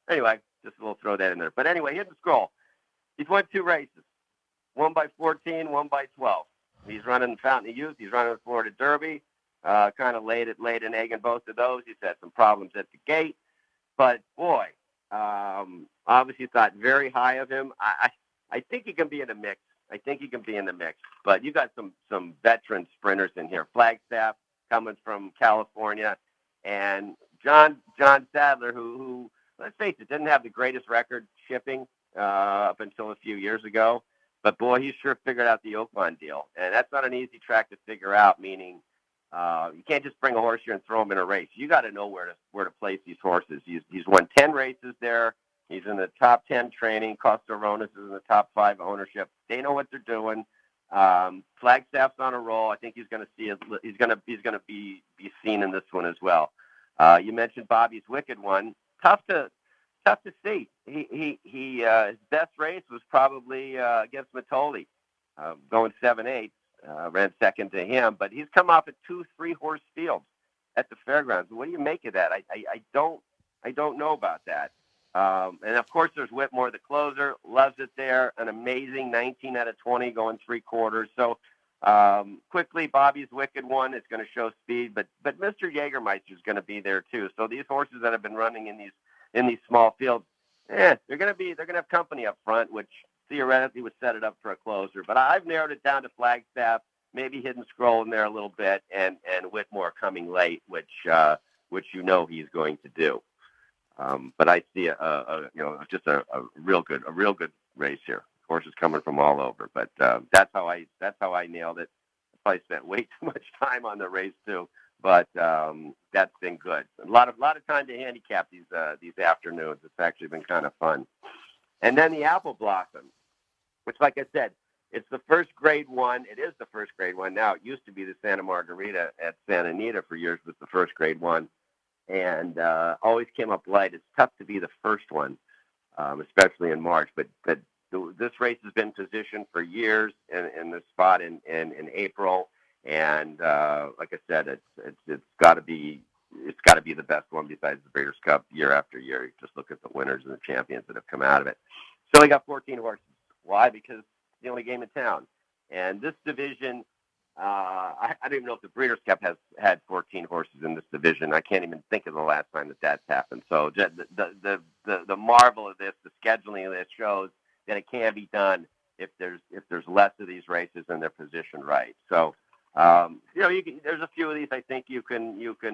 Anyway, just a little throw that in there. But anyway, Hidden Scroll. He's won 2 races, one by 14, one by 12. He's running Fountain of Youth. He's running the Florida Derby. Kind of laid an egg in both of those. He's had some problems at the gate. But, boy, obviously thought very high of him. I think he can be in the mix. But you got some veteran sprinters in here. Flagstaff coming from California. And John Sadler, who let's face it, didn't have the greatest record shipping up until a few years ago. But, boy, he sure figured out the Oakmont deal. And that's not an easy track to figure out, meaning you can't just bring a horse here and throw him in a race. You got to know where to place these horses. He's won 10 races there. He's in the top 10 training. Costa Ronas is in the top 5 ownership. They know what they're doing. Flagstaff's on a roll. I think he's going to see he's going to be seen in this one as well. You mentioned Bobby's Wicked One. Tough to see. His best race was probably against Matoli, going 7/8. Ran second to him, but he's come off a 2-3 horse field at the fairgrounds. What do you make of that? I don't know about that. And of course, there's Whitmore, the closer, loves it there. An amazing 19 out of 20, going 3/4. So quickly, Bobby's Wicked One is going to show speed, but Mr. Jägermeister is going to be there too. So these horses that have been running in these small fields, they're going to have company up front, which theoretically would set it up for a closer. But I've narrowed it down to Flagstaff, maybe Hidden Scroll in there a little bit, and Whitmore coming late, which he's going to do. But I see just a real good race here. Horses coming from all over. But that's how I nailed it. I probably spent way too much time on the race too. But that's been good. A lot of time to handicap these afternoons. It's actually been kind of fun. And then the Apple Blossom, which, like I said, it's the first grade one. It is the first grade one now. It used to be the Santa Margarita at Santa Anita for years, was the first grade one, and always came up light. It's tough to be the first one, especially in March. But this race has been positioned for years in this spot in April, and like I said, it's got to be the best one besides the Breeders' Cup year after year. You just look at the winners and the champions that have come out of it. So we got 14 horses. Why? Because it's the only game in town. And this division, I don't even know if the Breeders' Cup has had 14 horses in this division. I can't even think of the last time that's happened. So the marvel of this, the scheduling of this shows that it can be done if there's less of these races and they're positioned right. So there's a few of these I think you can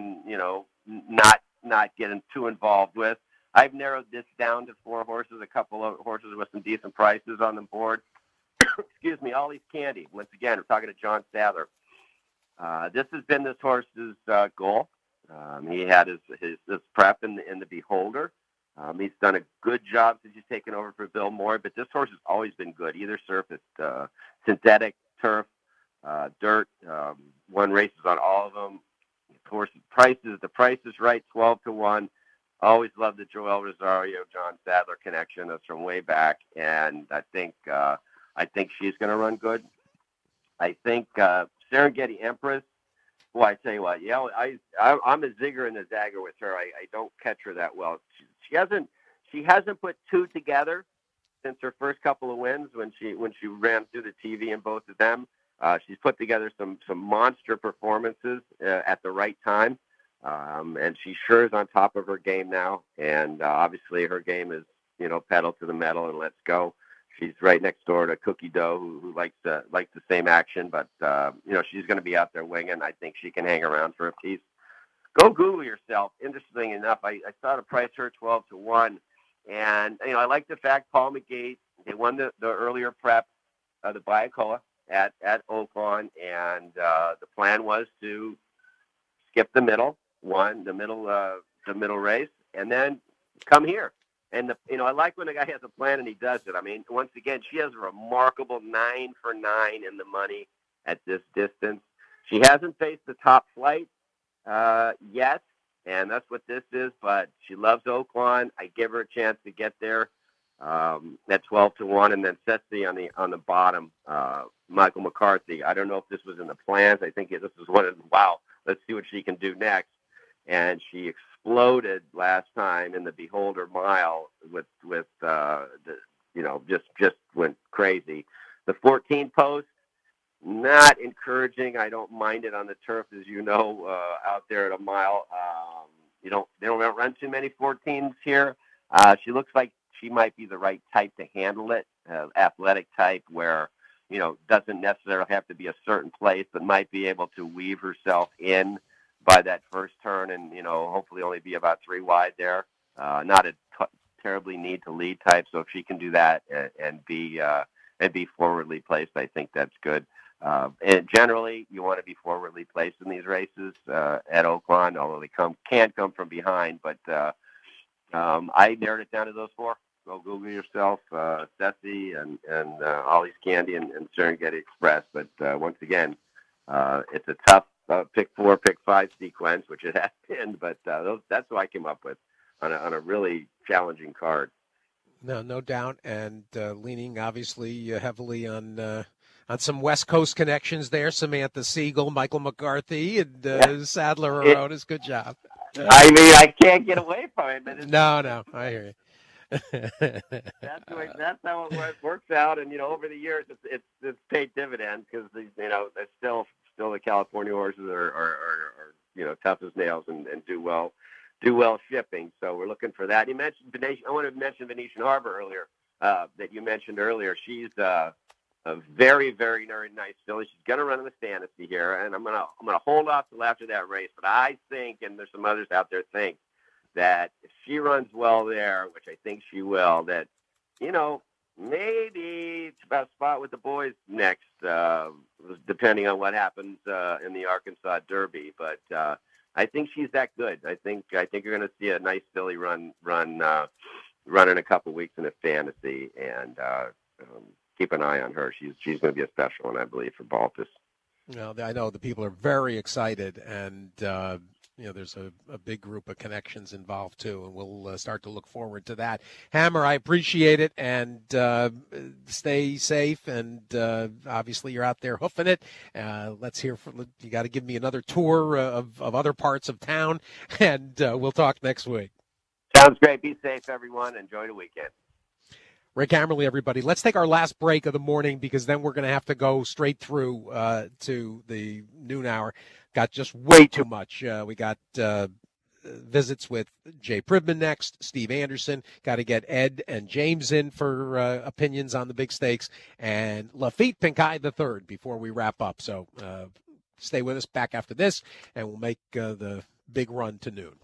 not get too involved with. I've narrowed this down to 4 horses, a couple of horses with some decent prices on the board. Excuse me, Ollie's Candy. Once again, we're talking to John Sadler. This has been this horse's goal. He had his prep in the Beholder. He's done a good job since he's taken over for Bill Moore, but this horse has always been good, either surface, synthetic, turf, dirt, won races on all of them. Of course, the price is right, 12-1. Always loved the Joel Rosario, John Sadler connection. That's from way back, and I think she's going to run good. I think Serengeti Empress. Boy, I tell you what, I'm a zigger and a zagger with her. I don't catch her that well. She hasn't put 2 together since her first couple of wins when she ran through the TV in both of them. She's put together some monster performances at the right time. And she sure is on top of her game now. And obviously her game is, pedal to the metal and let's go. She's right next door to Cookie Dough, who likes the same action. But, she's going to be out there winging. I think she can hang around for a piece. Go Google yourself. Interesting enough, I saw the price her 12-1. And, I like the fact Paul McGee, they won the earlier prep, the Biacola at Oaklawn. And the plan was to skip the middle race, and then come here. And I like when a guy has a plan and he does it. I mean, once again, she has a remarkable 9 for 9 in the money at this distance. She hasn't faced the top flight yet, and that's what this is. But she loves Oaklawn. I give her a chance to get there at 12-1, and then Setsy on the bottom. Michael McCarthy. I don't know if this was in the plans. I think this was one of wow. Let's see what she can do next. and she exploded last time in the Beholder Mile with just went crazy. The 14 post, not encouraging. I don't mind it on the turf, as you know, out there at a mile. They don't run too many 14s here. She looks like she might be the right type to handle it, athletic type, where doesn't necessarily have to be a certain place, but might be able to weave herself in by that first turn, and hopefully only be about 3 wide there. Not a terribly need to lead type, so if she can do that and be forwardly placed, I think that's good. And generally, you want to be forwardly placed in these races at Oaklawn, although they can come from behind. But I narrowed it down to those 4. Go Google yourself, Ceci and Ollie's Candy and Serengeti Express. But once again, it's a tough pick 4, pick 5 sequence, which it has been. But that's what I came up with on a really challenging card. No doubt, and leaning obviously heavily on some West Coast connections there. Samantha Siegel, Michael McCarthy, and Sadler Aronas. Good job. I mean, I can't get away from it. No, I hear you. That's how it works out, and over the years, it's paid dividends because it's still the California horses are tough as nails and do well shipping. So we're looking for that. You mentioned Venetian. I want to mention Venetian Harbor earlier. That you mentioned earlier. She's a very, very, very nice filly. She's going to run in the Fantasy here, and I'm gonna hold off till after that race. But I think, and there's some others out there think, that if she runs well there, which I think she will, that maybe it's about a spot with the boys next, depending on what happens in the Arkansas Derby. But I think she's that good. I think you're going to see a nice filly run in a couple weeks in a Fantasy, and keep an eye on her. She's going to be a special one, I believe, for Baltus. I know the people are very excited, and there's a big group of connections involved too, and we'll start to look forward to that. Hammer, I appreciate it, and stay safe. And obviously, you're out there hoofing it. Let's hear from you. Got to give me another tour of other parts of town, and we'll talk next week. Sounds great. Be safe, everyone. Enjoy the weekend. Rick Hammerly, everybody. Let's take our last break of the morning, because then we're going to have to go straight through to the noon hour. Got just way too much. We got visits with Jay Pribman next, Steve Anderson. Got to get Ed and James in for opinions on the big stakes, and Lafitte Pinkai III before we wrap up. So stay with us back after this, and we'll make the big run to noon.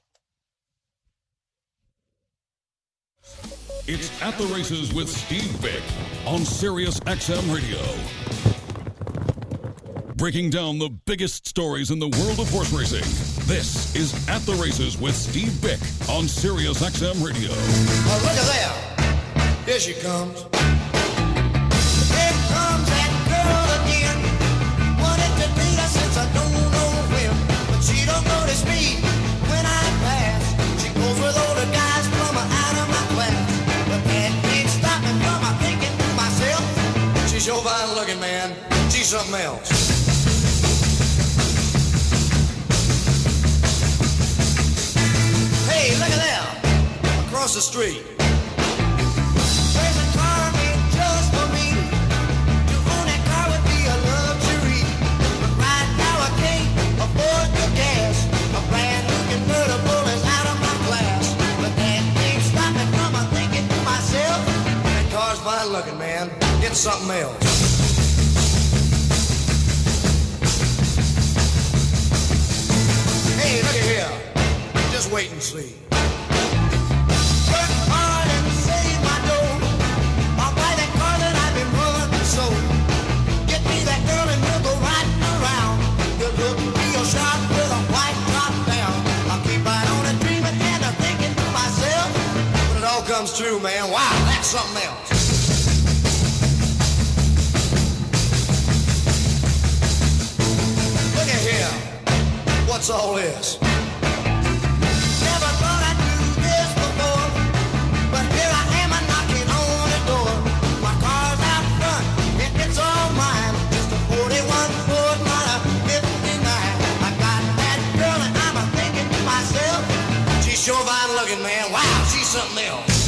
It's At the Races with Steve Bick on Sirius XM Radio. Breaking down the biggest stories in the world of horse racing. This is At the Races with Steve Bick on Sirius XM Radio. Oh, look at there. Here she comes. Here comes that girl again. Wanted to meet her since I don't know when. But she don't notice me when I pass. She goes with all the guys from out of my class. But that can't stop me from thinking to myself. She's so fine looking, man. She's something else. Hey, look at that, across the street. There's a car made just for me. To own that car would be a luxury. But right now I can't afford the gas. A brand new convertible is out of my class. But that can't stop me from thinking to myself. That car's fine looking, man. It's something else. Hey, look at here. Just wait and see. Work hard and save my dough. I'll buy that car that I've been running so. Get me that girl and we'll go riding around. Good look real sharp with a white top down. I'll keep right on and dreaming and thinking to myself. When it all comes true, man, wow, that's something else. Look at here. What's all this? something else.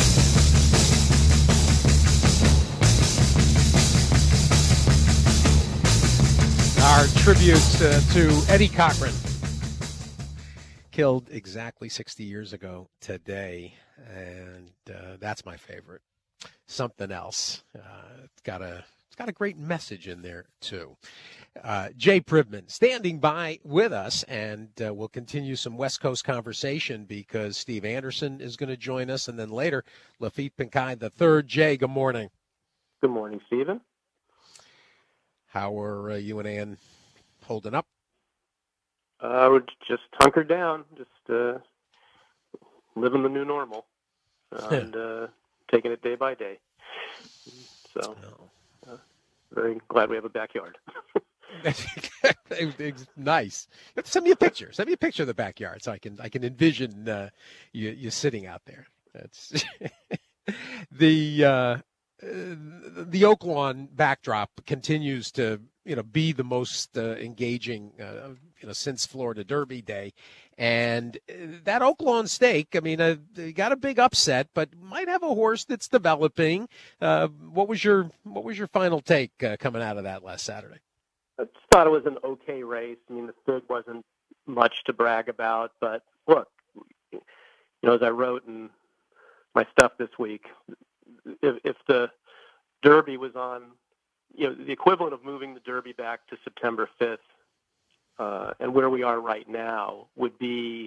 Our tribute to Eddie Cochran, killed exactly 60 years ago today, and that's my favorite. Something else. It's got a great message in there too. Jay Privman standing by with us, and we'll continue some West Coast conversation because Steve Anderson is going to join us, and then later Lafitte Pinkai III. Jay, good morning. Good morning, Stephen. How are you and Ann holding up? We're just hunkered down, just living the new normal, and taking it day by day. So, very glad we have a backyard. Nice. Send me a picture. Send me a picture of the backyard so I can envision you sitting out there. That's the Oaklawn backdrop continues to be the most engaging since Florida Derby Day, and that Oaklawn stake. I mean, you got a big upset, but might have a horse that's developing. What was your final take coming out of that last Saturday? I just thought it was an okay race. I mean, the fig wasn't much to brag about, but look, as I wrote in my stuff this week, if the Derby was on, the equivalent of moving the Derby back to September 5th, and where we are right now would be,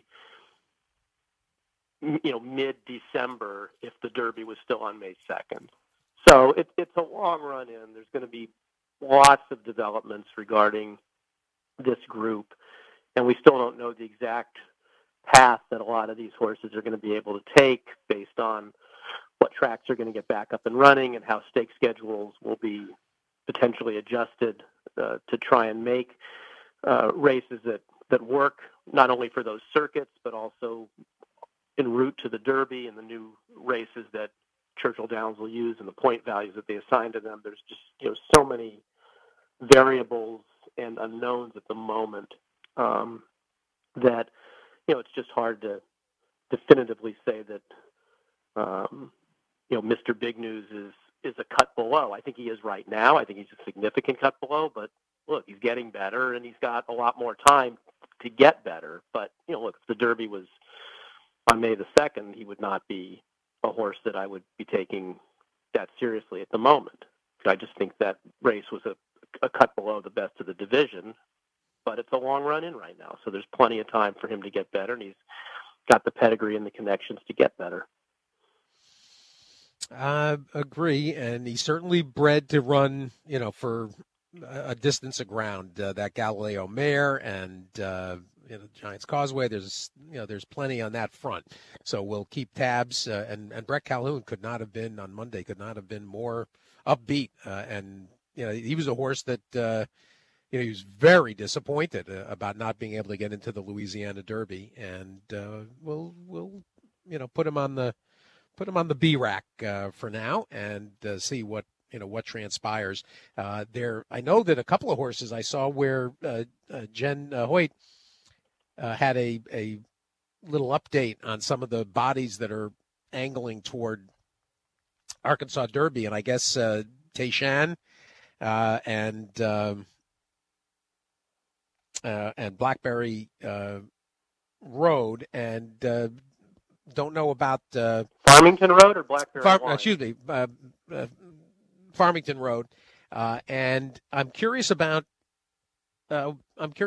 mid-December if the Derby was still on May 2nd. So it's a long run in. There's going to be lots of developments regarding this group, and we still don't know the exact path that a lot of these horses are going to be able to take based on what tracks are going to get back up and running and how stake schedules will be potentially adjusted to try and make races that work not only for those circuits but also en route to the Derby and the new races that Churchill Downs will use and the point values that they assign to them. There's just so many variables and unknowns at the moment that it's just hard to definitively say that Mr. Big News is a cut below. I think he is right now. I think he's a significant cut below, but look, he's getting better and he's got a lot more time to get better. But look, if the Derby was on May the 2nd, he would not be a horse that I would be taking that seriously at the moment. I just think that race was a cut below the best of the division, but it's a long run in right now. So there's plenty of time for him to get better, and he's got the pedigree and the connections to get better. Agree, and he's certainly bred to run, for a distance of ground. That Galileo mare and Giants Causeway. There's plenty on that front. So we'll keep tabs. And Brett Calhoun could not have been more upbeat. And he was a horse that he was very disappointed about not being able to get into the Louisiana Derby. And we'll put him on the B rack for now and see what transpires there. I know that a couple of horses I saw where Jen Hoyt had a little update on some of the bodies that are angling toward Arkansas Derby, and I guess Tayshan and Blackberry Road, and don't know about Farmington Road or Blackberry Wine? Excuse me, Farmington Road, and I'm curious about the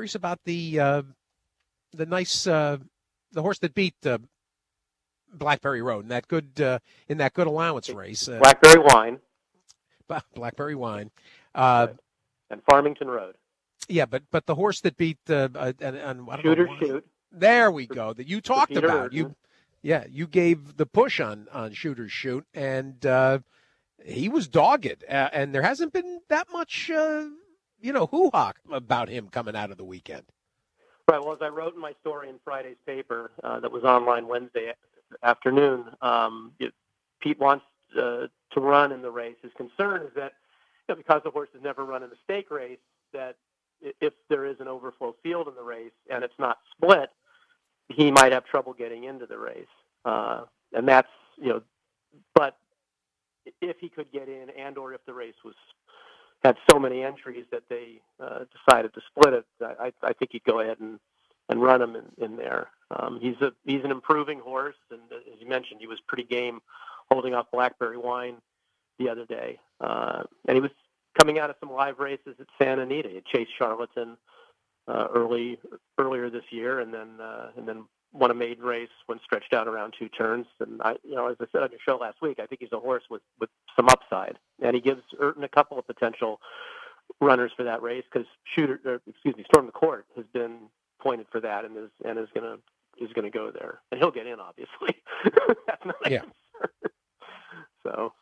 horse that beat Blackberry Road in that good allowance race. Blackberry Wine. Blackberry Wine. And Farmington Road. Yeah, but the horse that beat Shooter Shoot. There we go. That you talked Peter about. Urton. You gave the push on Shooter Shoot, and he was dogged. And there hasn't been that much hoo-ha about him coming out of the weekend. Right. Well, as I wrote in my story in Friday's paper that was online Wednesday afternoon, Pete wants to run in the race. His concern is that because the horse has never run in a stake race, that if there is an overflow field in the race and it's not split, he might have trouble getting into the race. And that's but if he could get in, and or if the race had so many entries that they decided to split it, I think he'd go ahead and run him in there. He's an improving horse, and as you mentioned, he was pretty game holding off Blackberry Wine the other day, and he was coming out of some live races at Santa Anita. He chased Charlatan earlier this year, and then won a maiden race when stretched out around 2 turns. And as I said on your show last week, I think he's a horse with some upside, and he gives Urton a couple of potential runners for that race because Storm the Court has been pointed for that and is going to go there, and he'll get in, obviously. That's not a concern. So,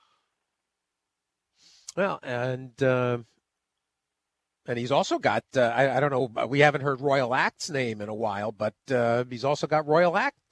well, and he's also got, I don't know, we haven't heard Royal Act's name in a while, but he's also got Royal Act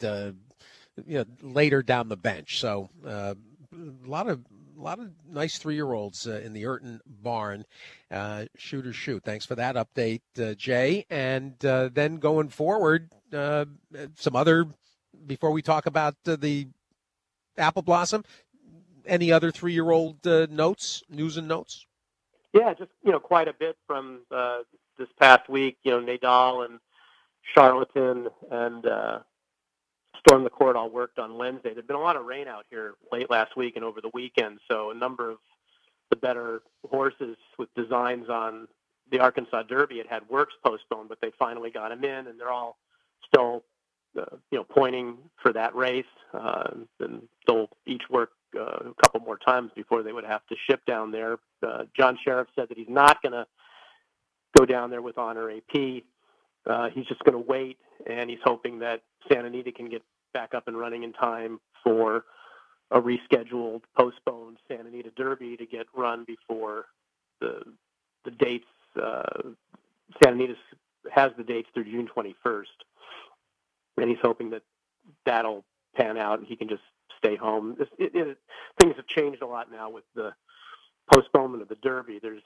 later down the bench. So a lot of nice 3-year-olds in the Urton barn. Shoot or shoot. Thanks for that update, Jay. And then going forward, some other, before we talk about the Apple Blossom, any other 3-year-old news and notes? Yeah, just, quite a bit from this past week. Nadal and Charlatan and Storm the Court all worked on Wednesday. There'd been a lot of rain out here late last week and over the weekend, so a number of the better horses with designs on the Arkansas Derby had works postponed, but they finally got them in, and they're all still, pointing for that race. And they'll each work a couple more times before they would have to ship down there. John Sheriff said that he's not going to go down there with Honor AP. He's just going to wait, and he's hoping that Santa Anita can get back up and running in time for a rescheduled, postponed Santa Anita Derby to get run before the dates. Santa Anita has the dates through June 21st, and he's hoping that that'll pan out and he can just stay home. Things have changed a lot now with the postponement of the Derby. There's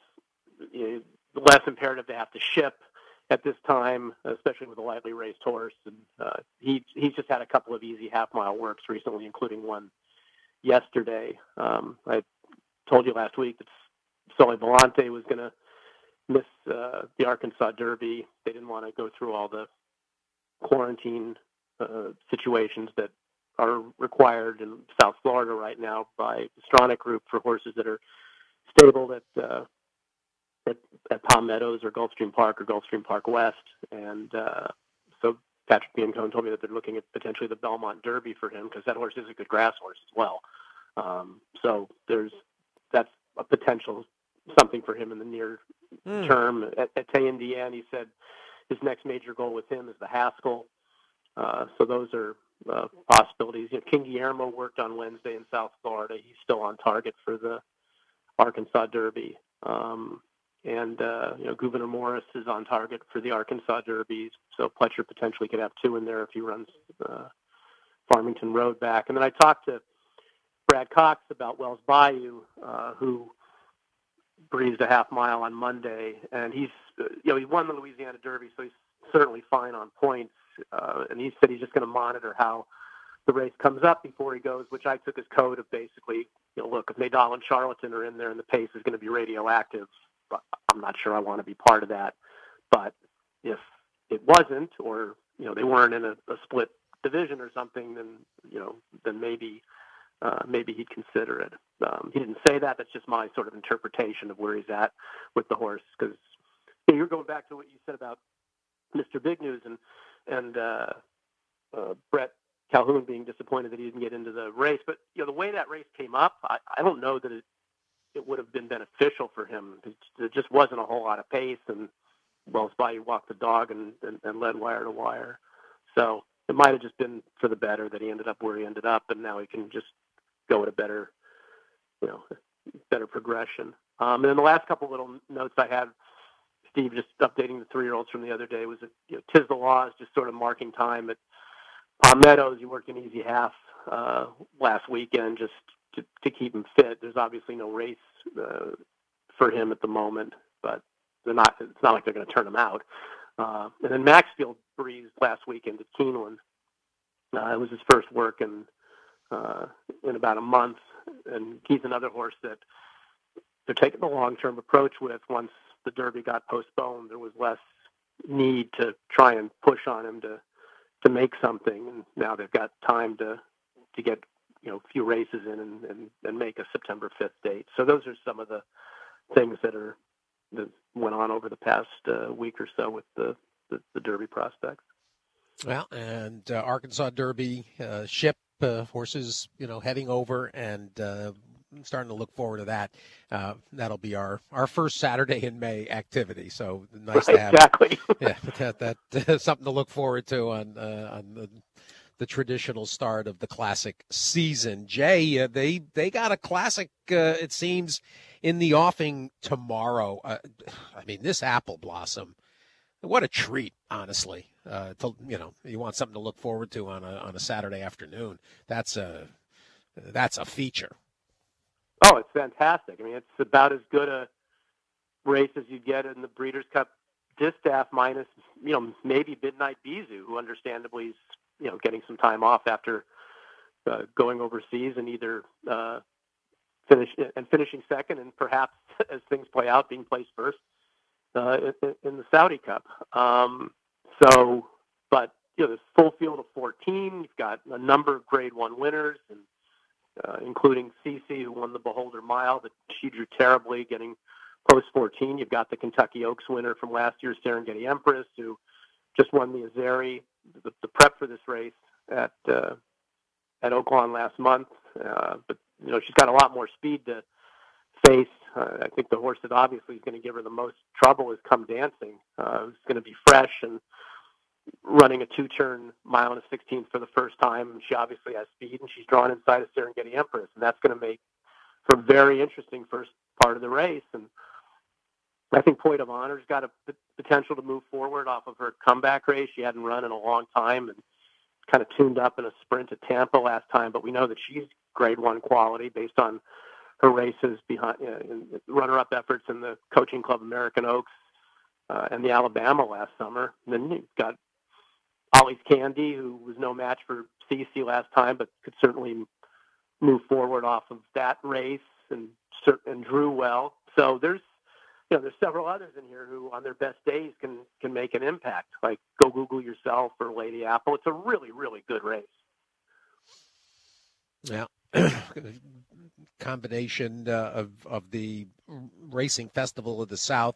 less imperative to have to ship at this time, especially with a lightly raced horse. And he's just had a couple of easy half-mile works recently, including one yesterday. I told you last week that Sully Volante was going to miss the Arkansas Derby. They didn't want to go through all the quarantine situations that are required in South Florida right now by the Stronach Group for horses that are stabled at Palm Meadows or Gulfstream Park West. And so Patrick Biancone told me that they're looking at potentially the Belmont Derby for him because that horse is a good grass horse as well. So that's a potential something for him in the near term. At Indiana, he said his next major goal with him is the Haskell. So those are possibilities. King Guillermo worked on Wednesday in South Florida. He's still on target for the Arkansas Derby. And Gouverneur Morris is on target for the Arkansas Derby. So Pletcher potentially could have 2 in there if he runs Farmington Road back. And then I talked to Brad Cox about Wells Bayou, who breezed a half mile on Monday. And he won the Louisiana Derby, so he's certainly fine on points. And he said he's just going to monitor how the race comes up before he goes, which I took as code of basically, look, if Nadal and Charlatan are in there and the pace is going to be radioactive, I'm not sure I want to be part of that. But if it wasn't, or, they weren't in a split division or something, then maybe he'd consider it. He didn't say that. That's just my sort of interpretation of where he's at with the horse. Because you're going back to what you said about Mr. Big News and Brett Calhoun being disappointed that he didn't get into the race. But, the way that race came up, I don't know that it would have been beneficial for him. There just wasn't a whole lot of pace, and Wells Bayou walked the dog and led wire to wire. So it might have just been for the better that he ended up where he ended up, and now he can just go at a better progression. And then the last couple little notes I had, Steve, just updating the 3-year-olds from the other day, was that Tis the Law is just sort of marking time at Palm Meadows. He worked an easy half last weekend just to keep him fit. There's obviously no race for him at the moment, but it's not like they're going to turn him out. And then Maxfield breezed last weekend at Keeneland. It was his first work in in about a month, and he's another horse that they're taking the long-term approach with. Once the Derby got postponed, there was less need to try and push on him to make something, and now they've got time to get a few races in and make a September 5th date. So those are some of the things that went on over the past week or so with the Derby prospects. Well, and Arkansas Derby ship horses, heading over, and starting to look forward to that. That'll be our first Saturday in May activity. So nice to have. Exactly. Yeah, that something to look forward to on the traditional start of the Classic season. Jay, they got a Classic, it seems, in the offing tomorrow. This apple blossom, what a treat, honestly. You want something to look forward to on a Saturday afternoon. That's a feature. Oh, it's fantastic. It's about as good a race as you get in the Breeders' Cup Distaff, minus, maybe Midnight Bisou, who understandably is, getting some time off after going overseas and either finishing second and perhaps, as things play out, being placed first in the Saudi Cup. But there's full field of 14. You've got a number of Grade 1 winners, and including Cece, who won the Beholder Mile, but she drew terribly, getting post 14. You've got the Kentucky Oaks winner from last year's Serengeti Empress, who just won the Azeri, the prep for this race at Oaklawn last month. But she's got a lot more speed to face. I think the horse that obviously is going to give her the most trouble is Come Dancing, who's going to be fresh and running a 2-turn mile and a 16th for the first time. She obviously has speed, and she's drawn inside of Serengeti Empress, and that's going to make for a very interesting first part of the race. And I think Point of Honor's got a potential to move forward off of her comeback race. She hadn't run in a long time and kind of tuned up in a sprint at Tampa last time, but we know that she's Grade 1 quality based on her races behind runner-up efforts in the Coaching Club American Oaks and the Alabama last summer. And then you've got Ollie's Candy, who was no match for Cece last time, but could certainly move forward off of that race and drew well. So there's several others in here who, on their best days, can make an impact. Like Go Google Yourself or Lady Apple. It's a really, really good race. Yeah, combination of the Racing Festival of the South,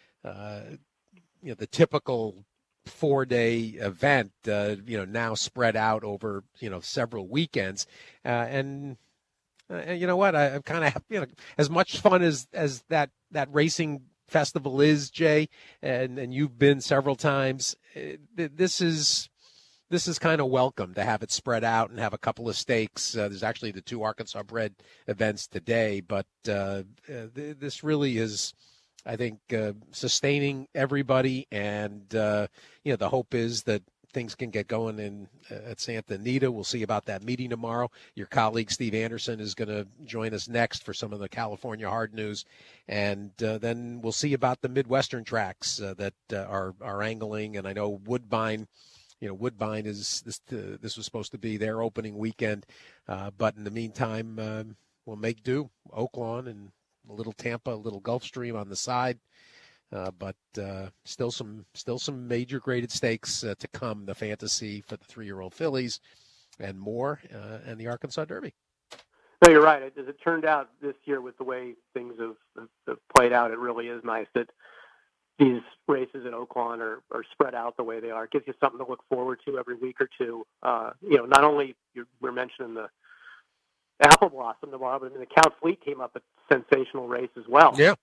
the typical 4-day event, now spread out over, several weekends. And you know what? I'm kind of, as much fun as that racing festival is, Jay, and you've been several times. This is kind of welcome to have it spread out and have a couple of stakes. There's actually the 2 Arkansas bred events today, but this really is, I think, sustaining everybody, and the hope is that things can get going at Santa Anita. We'll see about that meeting tomorrow. Your colleague Steve Anderson is going to join us next for some of the California hard news, and then we'll see about the Midwestern tracks that are angling. And I know Woodbine. Woodbine is this was supposed to be their opening weekend, but in the meantime, we'll make do. Oaklawn and a little Tampa, a little Gulfstream on the side, but still some major graded stakes to come. The Fantasy for the 3-year-old fillies, and more, and the Arkansas Derby. No, you're right. As it turned out this year, with the way things have played out, it really is nice that these races at Oaklawn are spread out the way they are. It gives you something to look forward to every week or two. Not only we're mentioning the Apple Blossom tomorrow, but the Count Fleet came up a sensational race as well. Yeah.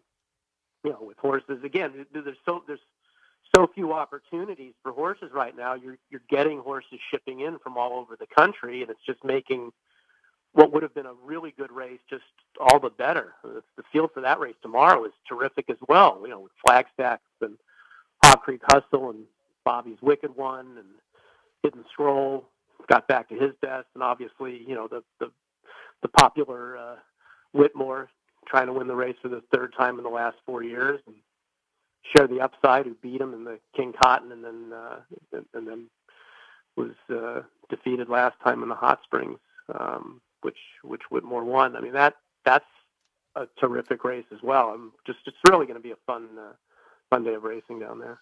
With horses, again, there's so few opportunities for horses right now. You're getting horses shipping in from all over the country, and it's just making what would have been a really good race just all the better. The field for that race tomorrow is terrific as well. With Flagstaff and Hog Creek Hustle and Bobby's Wicked One and Hidden Scroll got back to his best, and obviously, the popular Whitmore trying to win the race for the 3rd time in the last 4 years, and Share the Upside, who beat him in the King Cotton, and then was defeated last time in the Hot Springs. which Whitmore won. I mean, that's a terrific race as well. It's really going to be a fun day of racing down there.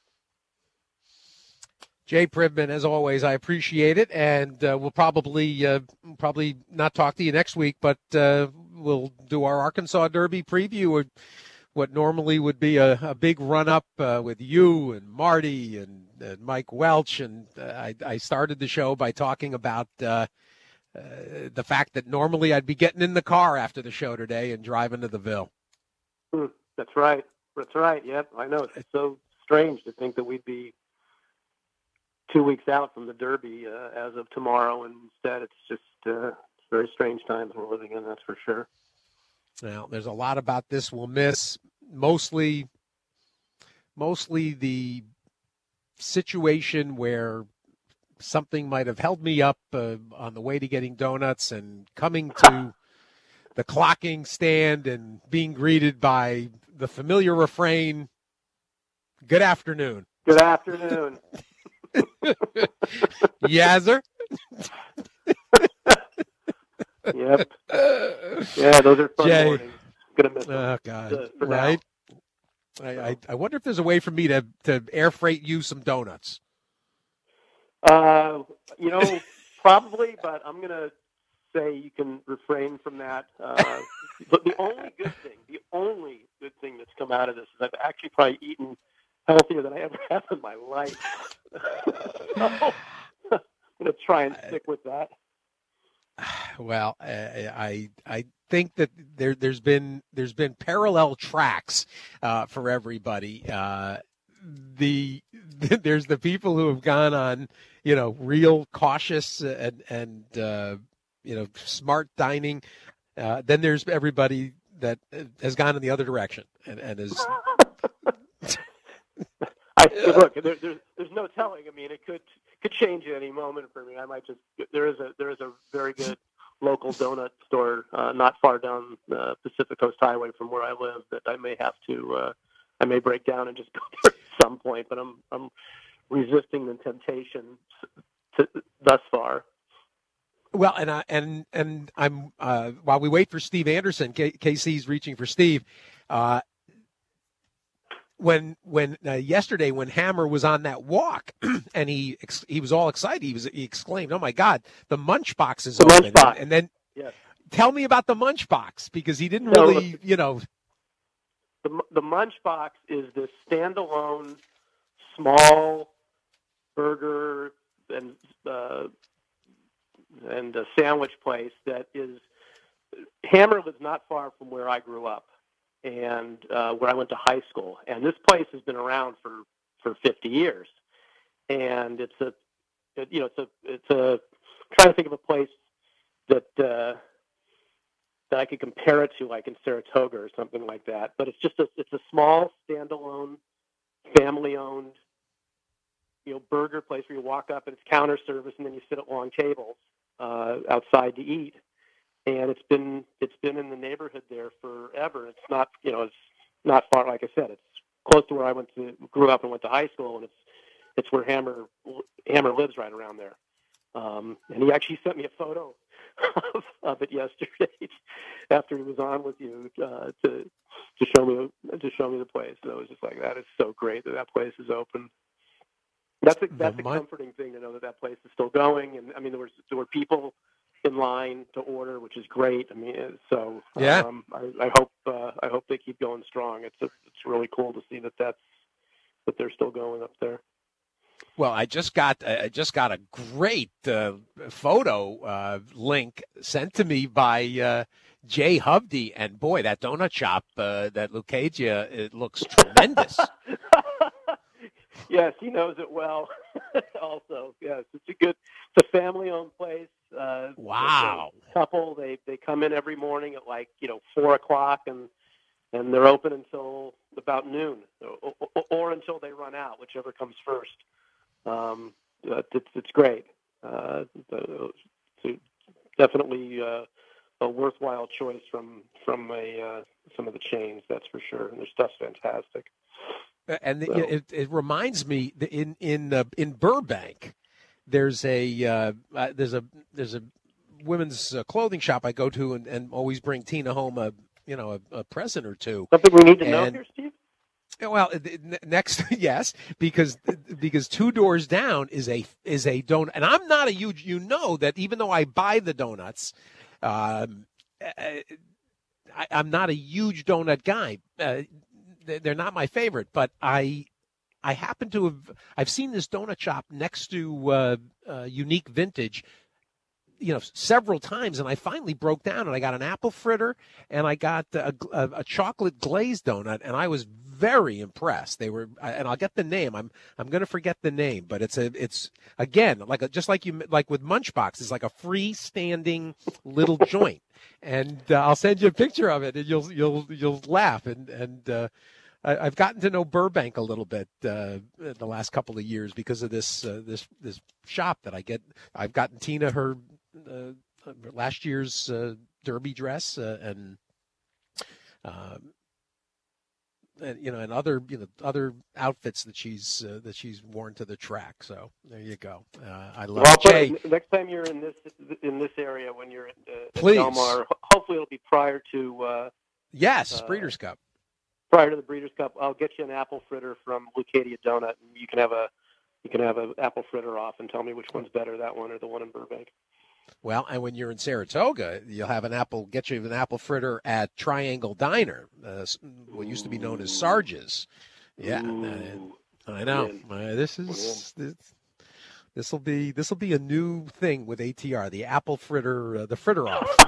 Jay Privman, as always, I appreciate it, and we'll probably not talk to you next week, but we'll do our Arkansas Derby preview, or what normally would be a big run-up with you and Marty and Mike Welch, and I started the show by talking about the fact that normally I'd be getting in the car after the show today and driving to the Ville. That's right. Yep, I know. It's so strange to think that we'd be 2 weeks out from the Derby as of tomorrow, and instead it's just very strange times we're living in, that's for sure. Now, there's a lot about this we'll miss. Mostly the situation where something might have held me up on the way to getting donuts and coming to the clocking stand and being greeted by the familiar refrain, "Good afternoon." Good afternoon. Yazzer. Yep. Yeah, those are fun Jay. mornings. Gonna miss them. Oh God! For Right? now. I wonder if there's a way for me to air freight you some donuts. Probably, but I'm gonna say you can refrain from that. But the only good thing that's come out of this is I've actually probably eaten healthier than I ever have in my life. So, I'm going to try and stick with that. Well, I think that there's been parallel tracks for everybody. There's the people who have gone on, real cautious and smart dining. Then there's everybody that has gone in the other direction and is. Look, there's no telling. I mean, it could change at any moment for me. I might just there is a very good local donut store not far down the Pacific Coast Highway from where I live that I may have to I may break down and just go there at some point. But I'm resisting the temptation thus far. Well, and I'm while we wait for Steve Anderson, KC's reaching for Steve. When yesterday when Hammer was on that walk and he was all excited, he exclaimed, "Oh my God, the Munch Box is open!" And then yes. Tell me about the Munch Box, because he didn't really, The Munch Box is this standalone small burger and a sandwich place that is. Hammer lives not far from where I grew up and where I went to high school, and this place has been around for 50 years. And it's trying to think of a place that I could compare it to, like in Saratoga or something like that. But it's a small, standalone, family-owned, burger place where you walk up and it's counter service, and then you sit at long tables outside to eat. And it's been in the neighborhood there forever. It's not it's not far. Like I said, it's close to where I grew up and went to high school, and it's where Hammer lives, right around there. And he actually sent me a photo of it yesterday after he was on with you to show me the place. So I was just like, that is so great that place is open. That's a comforting thing to know that place is still going. And I mean, there were people in line to order, which is great. I mean, so yeah. I hope they keep going strong. It's really cool to see that they're still going up there. Well, I just got a great photo link sent to me by Jay Hovde, and boy, that donut shop that Lucadia, it looks tremendous. Yes, he knows it well. Also, yes, it's a family-owned place. Wow. Couple, they come in every morning at 4:00 and they're open until about noon, or until they run out, whichever comes first. It's great. It's definitely a worthwhile choice from some of the chains, that's for sure. And their stuff's fantastic. And it reminds me that in Burbank, there's a women's clothing shop I go to and always bring Tina home a present or two. Something we need to know here, Steve? Well, next, yes, because 2 doors down is a donut, and I'm not a huge. You know that even though I buy the donuts, I'm not a huge donut guy. They're not my favorite, but I happen to have. I've seen this donut shop next to Unique Vintage, several times, and I finally broke down and I got an apple fritter and I got a chocolate glazed donut, and I was very impressed. They were, and I'll get the name. I'm going to forget the name, but it's again just like with Munchbox, it's like a freestanding little joint, and I'll send you a picture of it, and you'll laugh. And I've gotten to know Burbank a little bit the last couple of years because of this shop that I get. I've gotten Tina her last year's derby dress and other outfits that she's worn to the track. So there you go. I love it. Jay, next time you're in this area when you're at please. Del Mar, hopefully it'll be prior to Breeders' Cup. Prior to the Breeders' Cup, I'll get you an apple fritter from Lucadia Donut, and you can have an apple fritter off and tell me which one's better, that one or the one in Burbank. Well, and when you're in Saratoga, you'll have get you an apple fritter at Triangle Diner, what used to be known as Sarge's. Yeah, I know. This will be a new thing with ATR, the apple fritter, the fritter off.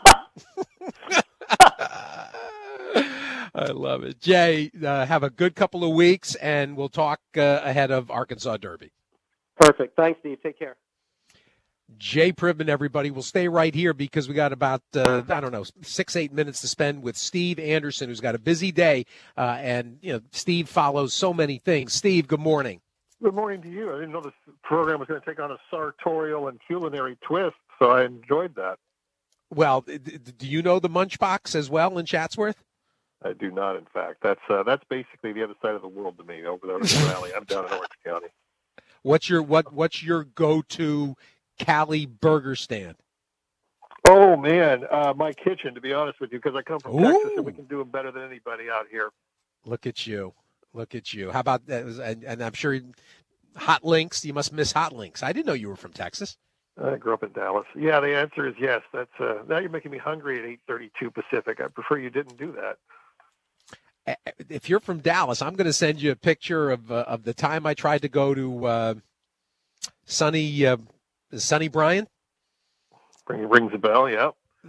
I love it. Jay, have a good couple of weeks, and we'll talk ahead of Arkansas Derby. Perfect. Thanks, Steve. Take care. Jay Privman, everybody. We'll stay right here because we got about, 6-8 minutes to spend with Steve Anderson, who's got a busy day. And Steve follows so many things. Steve, good morning. Good morning to you. I didn't know this program was going to take on a sartorial and culinary twist, so I enjoyed that. Well, do you know the Munchbox as well in Chatsworth? I do not, in fact. That's basically the other side of the world to me, over there in the valley. I'm down in Orange County. What's your go-to Cali burger stand? Oh, man, my kitchen, to be honest with you, because I come from Texas, and we can do them better than anybody out here. Look at you. How about that? And I'm sure Hot Links, you must miss Hot Links. I didn't know you were from Texas. I grew up in Dallas. Yeah, the answer is yes. That's now you're making me hungry at 8:32 Pacific. I prefer you didn't do that. If you're from Dallas, I'm going to send you a picture of the time I tried to go to Sunny Bryan. Rings a bell, yeah.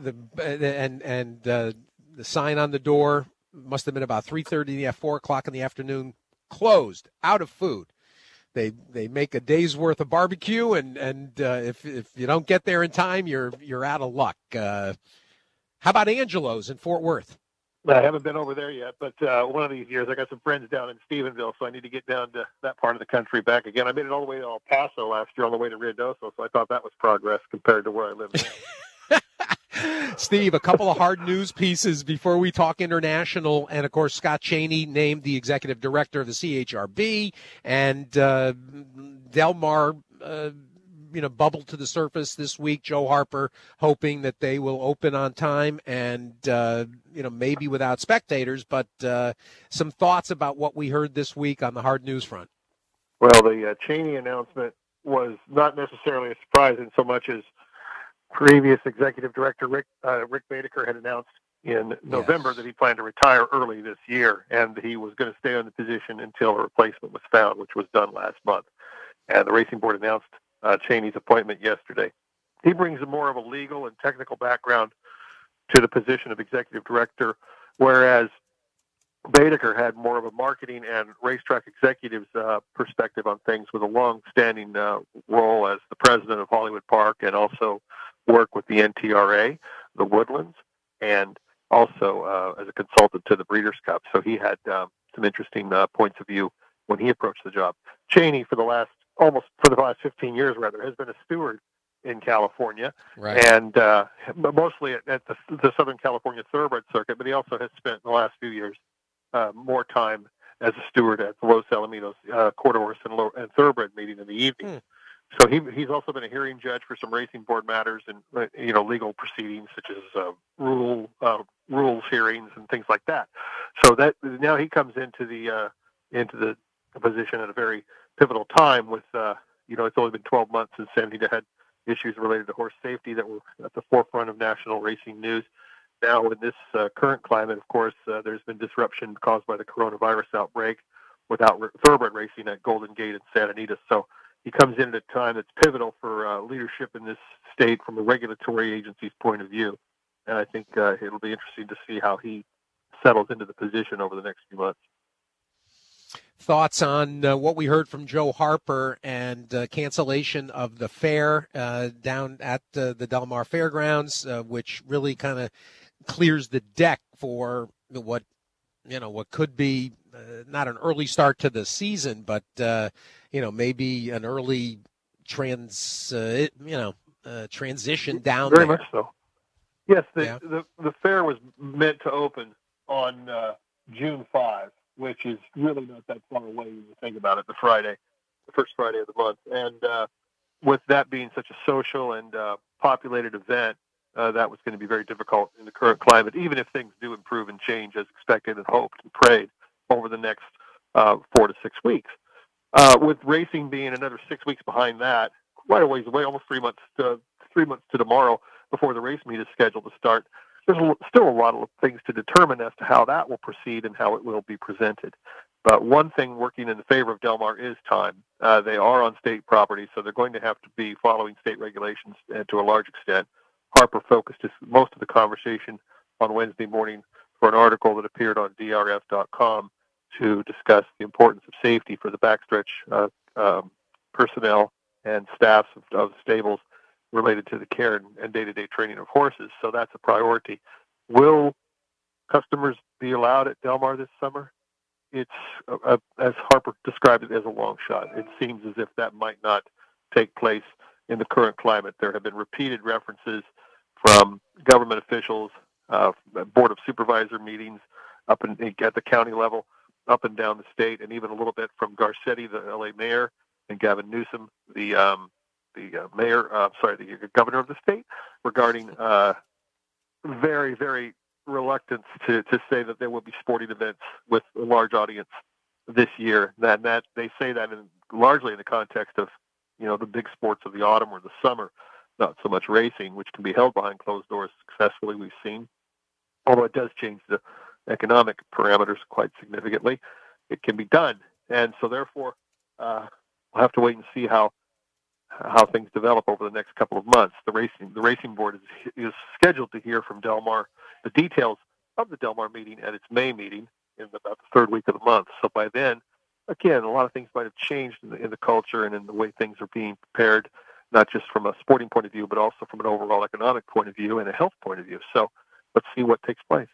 The sign on the door must have been about 3:30, 4 o'clock in the afternoon. Closed, out of food. They make a day's worth of barbecue, and if you don't get there in time, you're out of luck. How about Angelo's in Fort Worth? I haven't been over there yet, but one of these years I got some friends down in Stephenville, so I need to get down to that part of the country back again. I made it all the way to El Paso last year on the way to Ruidoso, so I thought that was progress compared to where I live now. Steve, a couple of hard news pieces before we talk international. And, of course, Scott Cheney named the executive director of the CHRB. And Del Mar, bubbled to the surface this week. Joe Harper hoping that they will open on time and, maybe without spectators. But some thoughts about what we heard this week on the hard news front. Well, the Cheney announcement was not necessarily a surprise in so much as previous executive director Rick Baedeker had announced in November that he planned to retire early this year, and he was going to stay on the position until a replacement was found, which was done last month. And the racing board announced Cheney's appointment yesterday. He brings more of a legal and technical background to the position of executive director, whereas Baedeker had more of a marketing and racetrack executive's perspective on things, with a long-standing role as the president of Hollywood Park and also work with the NTRA, the Woodlands, and also as a consultant to the Breeders' Cup. So he had some interesting points of view when he approached the job. Cheney, for the last 15 years, has been a steward in California, right, and mostly at the Southern California Thoroughbred circuit, but he also has spent the last few years more time as a steward at the Los Alamitos Quarter Horse and Thoroughbred meeting in the evening. So he's also been a hearing judge for some racing board matters and legal proceedings such as rules hearings and things like that. So that now he comes into the position at a very pivotal time with it's only been 12 months since Santa Anita had issues related to horse safety that were at the forefront of national racing news. Now, in this current climate, of course, there's been disruption caused by the coronavirus outbreak without thoroughbred racing at Golden Gate and Santa Anita. So he comes in at a time that's pivotal for leadership in this state from a regulatory agency's point of view. And I think it'll be interesting to see how he settles into the position over the next few months. Thoughts on what we heard from Joe Harper and cancellation of the fair down at the Del Mar Fairgrounds, which really kind of clears the deck for what could be not an early start to the season, but maybe an early transition down Very there. much so. Yes, the fair was meant to open on June 5, which is really not that far away when you think about it, the first Friday of the month. And with that being such a social and populated event, that was going to be very difficult in the current climate, even if things do improve and change as expected and hoped and prayed over the next 4 to 6 weeks. With racing being another 6 weeks behind that, quite a ways away, almost 3 months to tomorrow before the race meet is scheduled to start, there's still a lot of things to determine as to how that will proceed and how it will be presented. But one thing working in the favor of Del Mar is time. They are on state property, so they're going to have to be following state regulations to a large extent. Harper focused most of the conversation on Wednesday morning for an article that appeared on drf.com to discuss the importance of safety for the backstretch personnel and staffs of stables related to the care and day-to-day training of horses. So that's a priority. Will customers be allowed at Del Mar this summer? It's, as Harper described it, as a long shot. It seems as if that might not take place in the current climate. There have been repeated references from government officials, Board of Supervisor meetings at the county level, up and down the state, and even a little bit from Garcetti, the LA mayor, and Gavin Newsom, the governor of the state, regarding very, very reluctance to say that there will be sporting events with a large audience this year. That they say that largely in the context of the big sports of the autumn or the summer, not so much racing, which can be held behind closed doors successfully. We've seen, although it does change the economic parameters quite significantly, it can be done, and so therefore we'll have to wait and see how things develop over the next couple of months. The racing board is scheduled to hear from Del Mar the details of the Del Mar meeting at its May meeting in about the third week of the month. So by then, again, a lot of things might have changed in the culture and in the way things are being prepared, not just from a sporting point of view, but also from an overall economic point of view and a health point of view. So let's see what takes place.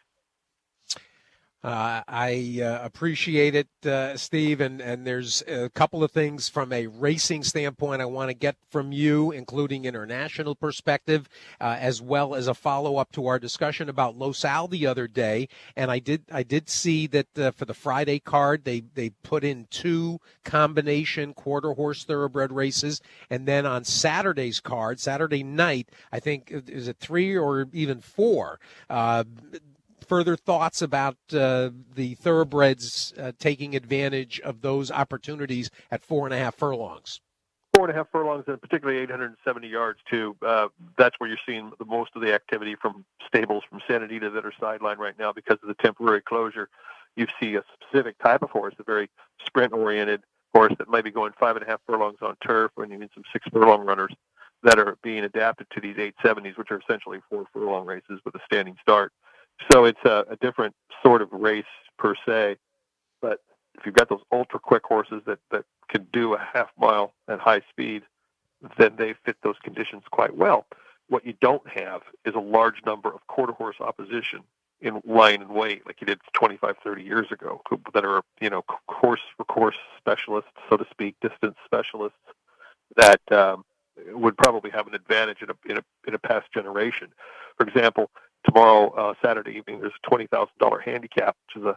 I appreciate it, Steve, and there's a couple of things from a racing standpoint I want to get from you, including international perspective, as well as a follow-up to our discussion about Los Al the other day. And I did see that for the Friday card, they put in 2 combination quarter horse thoroughbred races, and then on Saturday's card, Saturday night, I think, is it 3 or even 4? Further thoughts about the thoroughbreds taking advantage of those opportunities at 4.5 furlongs? 4.5 furlongs, and particularly 870 yards, too. That's where you're seeing the most of the activity from stables from Santa Anita that are sidelined right now because of the temporary closure. You see a specific type of horse, a very sprint-oriented horse that might be going 5.5 furlongs on turf, and even some 6 furlong runners that are being adapted to these 870s, which are essentially 4 furlong races with a standing start. So it's a different sort of race per se, but if you've got those ultra quick horses that can do a half mile at high speed, then they fit those conditions quite well. What you don't have is a large number of quarter horse opposition in line and weight like you did 25, 30 years ago that are, course for course specialists, so to speak, distance specialists that would probably have an advantage in a past generation. For example, tomorrow, Saturday evening, there's a $20,000 handicap, which is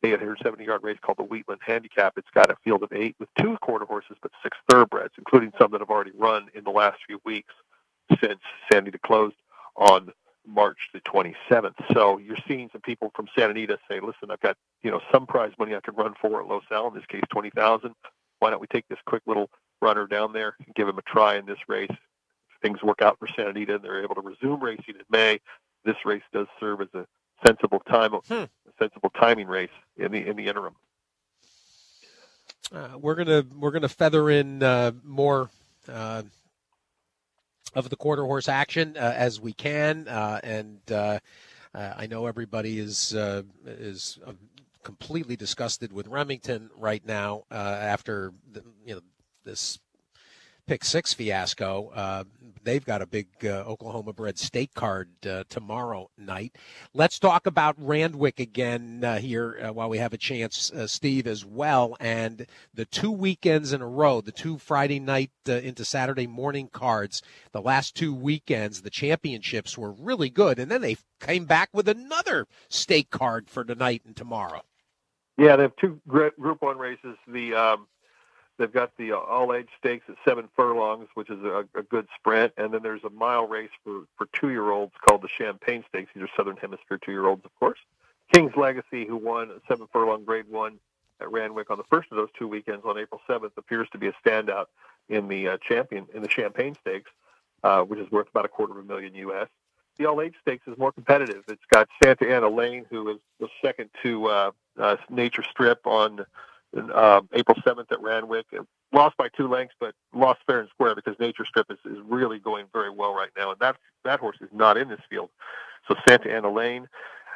870-yard race called the Wheatland Handicap. It's got a field of 8 with 2 quarter horses, but 6 thoroughbreds, including some that have already run in the last few weeks since Santa Anita closed on March the 27th. So you're seeing some people from Santa Anita say, listen, I've got, some prize money I could run for at Los Al, in this case, $20,000. Why don't we take this quick little runner down there and give him a try in this race? If things work out for Santa Anita and they're able to resume racing in May, this race does serve as a sensible timing race in the interim. We're gonna feather in more of the quarter horse action as we can, and I know everybody is completely disgusted with Remington right now after this Pick 6 fiasco. They've got a big Oklahoma-bred stake card tomorrow night. Let's talk about Randwick again here while we have a chance, Steve, as well. And the 2 weekends in a row, the 2 Friday night into Saturday morning cards, the last 2 weekends, the championships were really good. And then they came back with another stake card for tonight and tomorrow. Yeah, they have 2 Group 1 races. They've got the all-age stakes at 7 furlongs, which is a good sprint, and then there's a mile race for 2-year-olds called the Champagne Stakes. These are Southern Hemisphere 2-year-olds, of course. King's Legacy, who won a 7-furlong Grade 1 at Randwick on the first of those 2 weekends on April 7th, appears to be a standout in the Champagne Stakes, which is worth about $250,000 US. The all-age stakes is more competitive. It's got Santa Ana Lane, who was second to Nature Strip on April 7th at Randwick. Lost by 2 lengths, but lost fair and square because Nature Strip is really going very well right now, and that horse is not in this field. So Santa Ana Lane,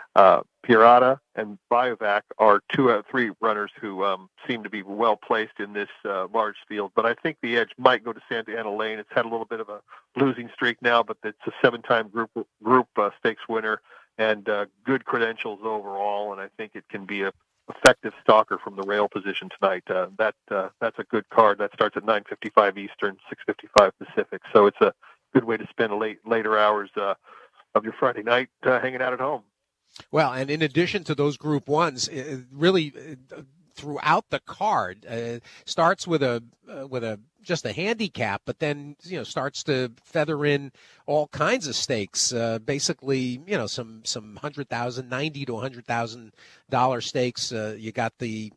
Pirata, and Biovac are 2 out of 3 runners who seem to be well placed in this large field. But I think the edge might go to Santa Ana Lane. It's had a little bit of a losing streak now, but it's a 7-time group stakes winner and good credentials overall, and I think it can be a effective stalker from the rail position tonight. That's a good card. That starts at 9:55 Eastern, 6:55 Pacific. So it's a good way to spend later hours of your Friday night hanging out at home. Well, and in addition to those Group 1s, really throughout the card, starts with just a handicap, but then starts to feather in all kinds of stakes. Basically, some $100,000, $90,000 to $100,000 stakes. You got the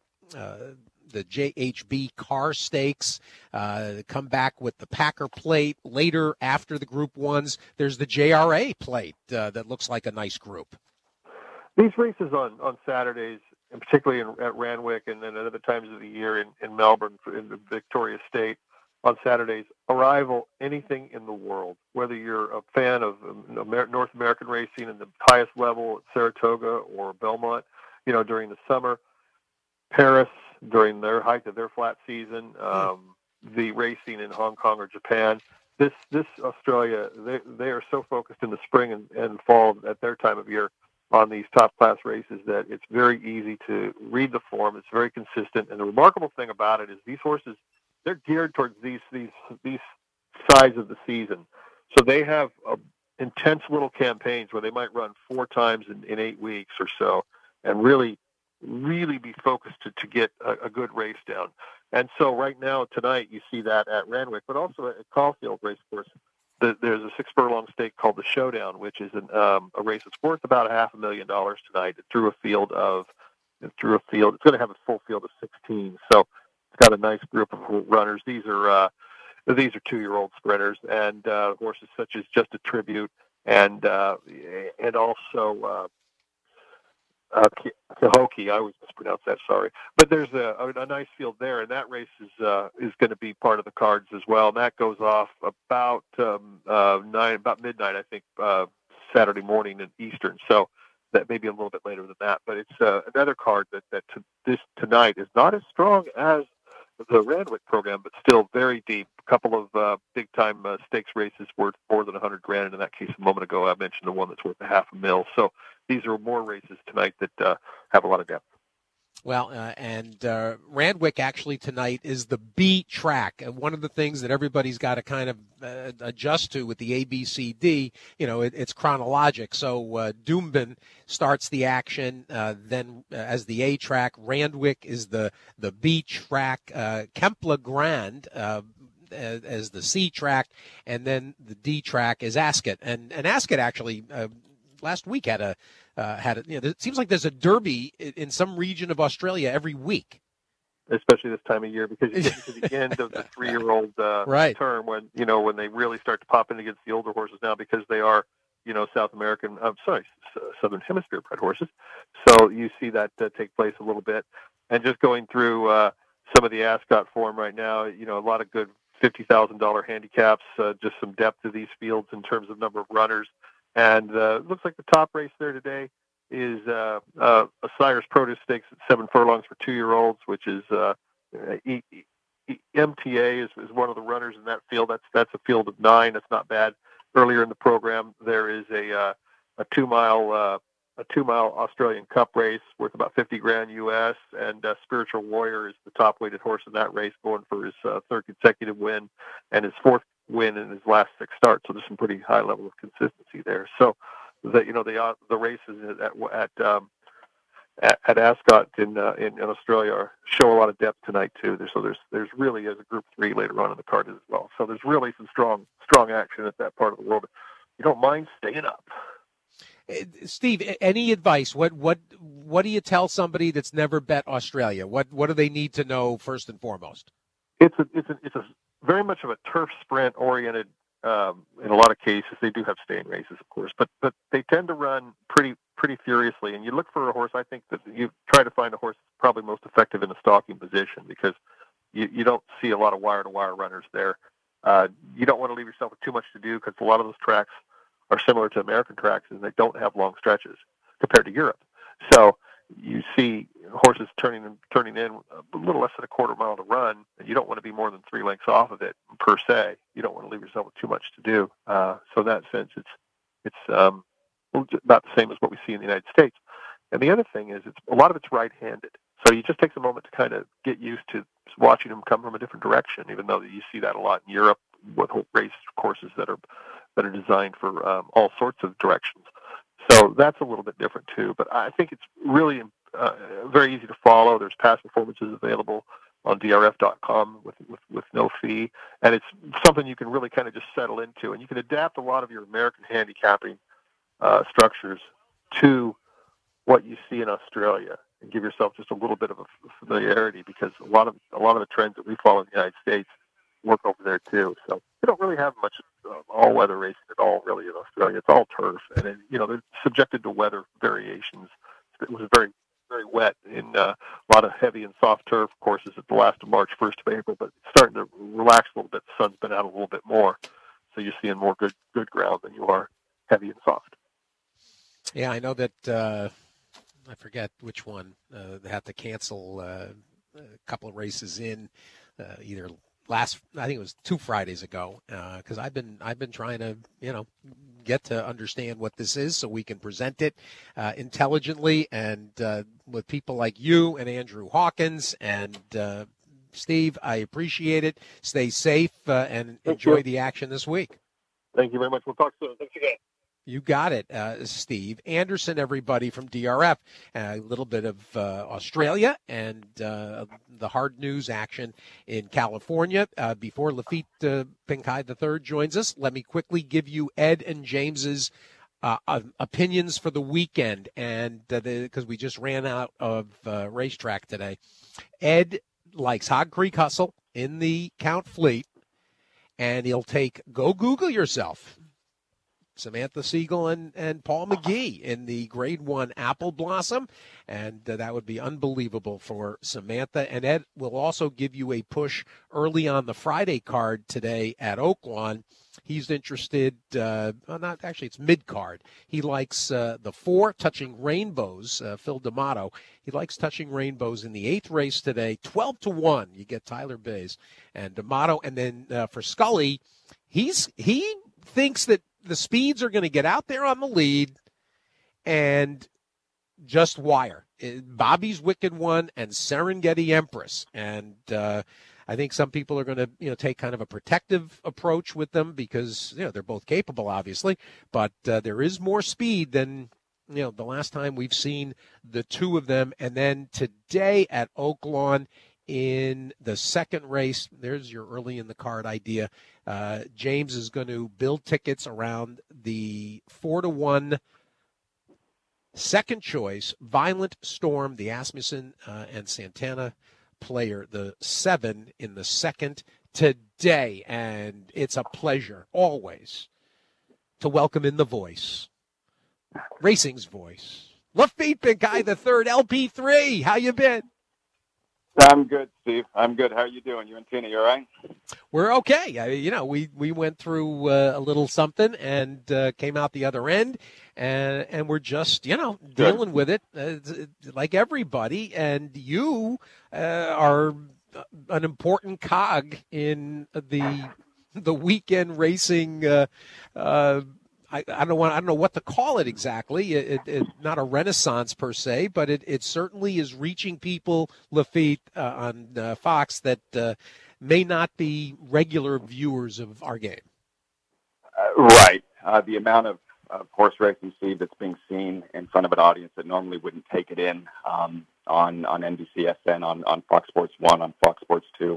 JHB car stakes, come back with the Packer plate. Later, after the Group 1s, there's the JRA plate that looks like a nice group. These races on Saturdays, and particularly at Randwick and then at other times of the year in Melbourne, in the Victoria State, on Saturdays, rival anything in the world. Whether you're a fan of North American racing in the highest level at Saratoga or Belmont, during the summer, Paris during their height of their flat season, the racing in Hong Kong or Japan. This Australia, they are so focused in the spring and fall at their time of year on these top-class races that it's very easy to read the form. It's very consistent. And the remarkable thing about it is these horses, they're geared towards these sides of the season. So they have intense little campaigns where they might run 4 times in 8 weeks or so and really be focused to get a good race down. And so right now, tonight, you see that at Randwick, but also at Caulfield Racecourse. There's a 6-furlong stake called the Showdown, which is a race that's worth about $500,000 tonight. It's going to have a full field of 16. So it's got a nice group of runners. These are 2-year-old sprinters and horses such as Just a Tribute and also Cahokie. I always mispronounce that. Sorry, but there's a nice field there, and that race is going to be part of the cards as well. And that goes off about midnight, I think, Saturday morning in Eastern. So that may be a little bit later than that, but it's another card that tonight is not as strong as the Randwick program, but still very deep. A couple of big-time stakes races worth more than $100,000. And in that case, a moment ago, I mentioned the one that's worth $500,000. So these are more races tonight that have a lot of depth. Well, and Randwick actually tonight is the B track. One of the things that everybody's got to kind of adjust to with the ABCD, it's chronologic. So Doomben starts the action, then as the A track. Randwick is the B track. Kempla Grand as the C track, and then the D track is Ascot. And Ascot actually last week had it seems like there's a derby in some region of Australia every week, especially this time of year, because you get to the end of the 3-year-old right. term when they really start to pop in against the older horses now, because they are Southern Hemisphere bred horses. So you see that take place a little bit. And just going through some of the Ascot form right now, a lot of good $50,000 handicaps, just some depth to these fields in terms of number of runners. And it looks like the top race there today is a Sires Produce Stakes at 7 furlongs for 2-year-olds, which is MTA is one of the runners in that field. That's a field of 9. That's not bad. Earlier in the program, there is a 2-mile Australian Cup race worth about $50,000 US, and Spiritual Warrior is the top weighted horse in that race, going for his 3rd consecutive win and his 4th win in his last 6 starts. So there's some pretty high level of consistency there. So the races at Ascot in Australia show a lot of depth tonight too. There's really, as a Group 3 later on in the card as well. So there's really some strong action at that part of the world. You don't mind staying up. Steve, any advice? What do you tell somebody that's never bet Australia? What do they need to know first and foremost? It's a very much of a turf sprint oriented. In a lot of cases, they do have staying races, of course, but they tend to run pretty furiously. And you look for a horse. I think that you try to find a horse that's probably most effective in a stalking position, because you don't see a lot of wire-to-wire runners there. You don't want to leave yourself with too much to do, because a lot of those tracks are similar to American tracks, and they don't have long stretches compared to Europe. So you see horses turning in a little less than a quarter mile to run, and you don't want to be more than 3 lengths off of it per se. You don't want to leave yourself with too much to do. So in that sense, it's about the same as what we see in the United States. And the other thing is, a lot of it's right-handed. So it just takes a moment to kind of get used to watching them come from a different direction, even though you see that a lot in Europe with race courses that are designed for all sorts of directions. So that's a little bit different too. But I think it's really very easy to follow. There's past performances available on DRF.com with no fee, and it's something you can really kind of just settle into, and you can adapt a lot of your American handicapping structures to what you see in Australia, and give yourself just a little bit of a familiarity, because a lot of the trends that we follow in the United States work over there too. So they don't really have much all-weather racing at all, really, in Australia. It's all turf, and they're subjected to weather variations. It was very, very wet in a lot of heavy and soft turf courses at the last of March, 1st of April, but it's starting to relax a little bit. The sun's been out a little bit more, so you're seeing more good ground than you are heavy and soft. Yeah, I know that I forget which one they had to cancel a couple of races in either I think it was 2 Fridays ago, because I've been trying to get to understand what this is so we can present it intelligently, and with people like you and Andrew Hawkins and Steve, I appreciate it. Stay safe and enjoy the action this week. Thank you very much. We'll talk soon. Thanks again. You got it, Steve Anderson, everybody from DRF. A little bit of Australia and the hard news action in California. Before Lafitte Pinkai III joins us, let me quickly give you Ed and James's opinions for the weekend, and because we just ran out of racetrack today. Ed likes Hog Creek Hustle in the Count Fleet, and he'll take Go Google Yourself, Samantha Siegel and Paul McGee in the Grade 1 Apple Blossom, and that would be unbelievable for Samantha. And Ed will also give you a push early on the Friday card today at Oaklawn. He's interested, it's mid-card. He likes the 4 Touching Rainbows, Phil D'Amato. He likes Touching Rainbows in the 8th race today, 12-1. You get Tyler Bays and D'Amato. And then for Scully, he thinks that the speeds are going to get out there on the lead, and just wire. Bobby's Wicked One and Serengeti Empress. And I think some people are going to, take kind of a protective approach with them because, they're both capable, obviously. But there is more speed than, the last time we've seen the two of them. And then today at Oaklawn in the second race, there's your early in the card idea. James is going to build tickets around the 4-1 second choice, Violent Storm, the Asmussen and Santana player, the 7 in the second today. And it's a pleasure always to welcome in the voice, racing's voice, Lafitte Pincay the third, LP3. How you been? I'm good, Steve. I'm good. How are you doing? You and Tina, you all right? We're okay. We went through a little something and came out the other end, and we're just, dealing with it like everybody. And you are an important cog in the weekend racing. I don't know what to call it exactly. It not a renaissance per se, but it certainly is reaching people, Lafitte, on Fox that may not be regular viewers of our game. Right. The amount of horse racing, Steve, that's being seen in front of an audience that normally wouldn't take it in on NBCSN, on Fox Sports 1, on Fox Sports 2.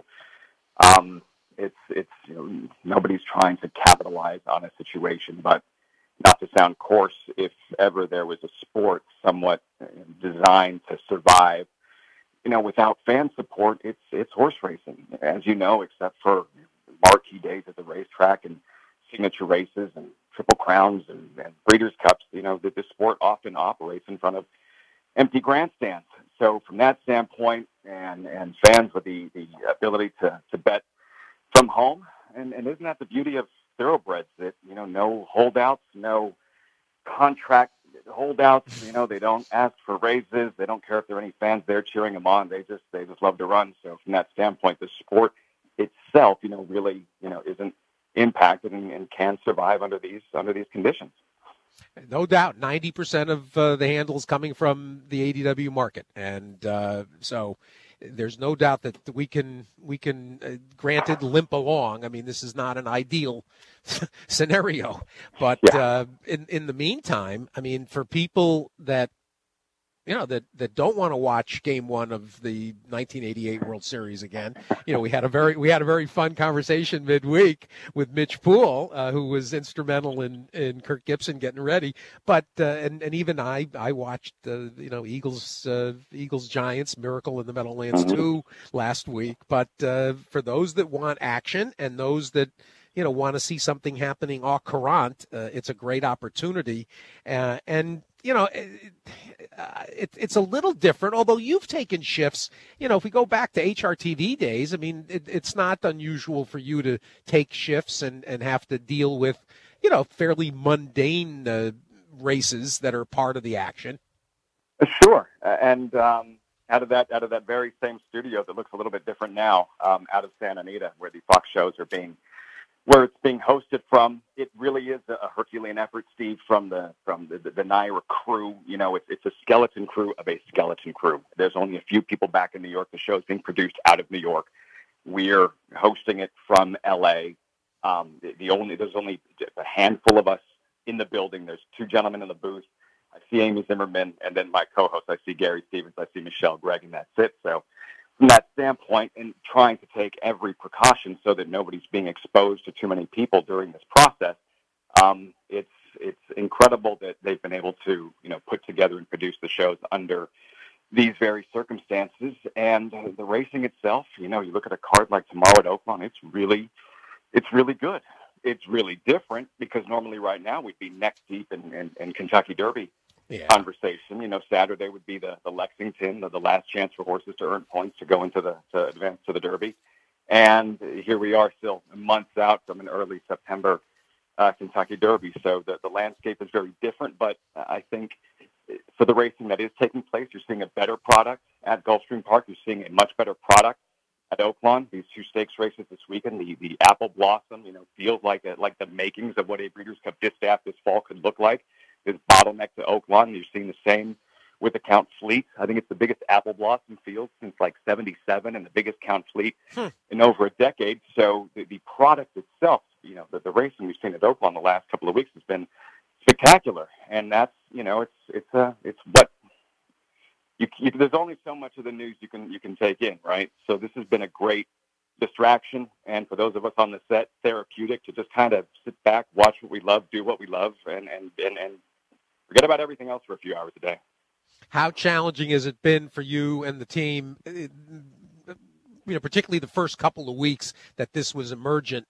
It's nobody's trying to capitalize on a situation, but not to sound coarse, if ever there was a sport somewhat designed to survive, without fan support, it's horse racing. As you know, except for marquee days at the racetrack and signature races and Triple Crowns and Breeders' Cups, the sport often operates in front of empty grandstands. So from that standpoint, and fans with the ability to bet from home, and isn't that the beauty of thoroughbreds, that no holdouts, no contract holdouts, they don't ask for raises, they don't care if there are any fans there cheering them on, they just love to run. So from that standpoint, the sport itself really isn't impacted and can survive under these conditions. No doubt, 90% of the handles coming from the ADW market, and so there's no doubt that we can granted limp along. I mean, this is not an ideal scenario, but in the meantime, I mean, for people that that don't want to watch Game 1 of the 1988 World Series again, we had a very fun conversation midweek with Mitch Poole, who was instrumental in Kirk Gibson getting ready. But and even I watched Eagles Giants, Miracle in the Meadowlands 2 last week. But for those that want action and those that want to see something happening au courant, it's a great opportunity. It's a little different, although you've taken shifts. If we go back to HRTV days, I mean, it's not unusual for you to take shifts and have to deal with, fairly mundane races that are part of the action. Sure. And out of that very same studio that looks a little bit different now, out of Santa Anita, where the Fox shows are being hosted from, it really is a Herculean effort, Steve, from the Naira crew. It's a skeleton crew of a skeleton crew. There's only a few people back in New York. The show is being produced out of New York. We're hosting it from LA. There's only a handful of us in the building. There's two gentlemen in the booth. I see Amy Zimmerman, and then my co-host, I see Gary Stevens, I see Michelle Gregg, and that's it. So from that standpoint, and trying to take every precaution so that nobody's being exposed to too many people during this process, it's incredible that they've been able to put together and produce the shows under these very circumstances. And the racing itself, you look at a card like tomorrow at Oaklawn, it's really good. It's really different because normally right now we'd be neck deep in Kentucky Derby conversation. Saturday would be the Lexington, the last chance for horses to earn points to go to advance to the Derby. And here we are still months out from an early September Kentucky Derby. So the landscape is very different, but I think for the racing that is taking place, you're seeing a better product at Gulfstream Park. You're seeing a much better product at Oaklawn. These two stakes races this weekend, the Apple Blossom, feels like the makings of what a Breeders' Cup distaff this fall could look like. This bottleneck to Oaklawn. You're seeing the same with the Count Fleet. I think it's the biggest apple blossom field since like 77 and the biggest Count Fleet in over a decade. So the product itself, you know, the racing we've seen at Oaklawn the last couple of weeks has been spectacular. And that's, you know, it's what you there's only so much of the news you can take in, right? So this has been a great distraction, and for those of us on the set, therapeutic to just kind of sit back, watch what we love, do what we love, and forget about everything else for a few hours a day. How challenging has it been for you and the team, you know, particularly the first couple of weeks that this was emergent,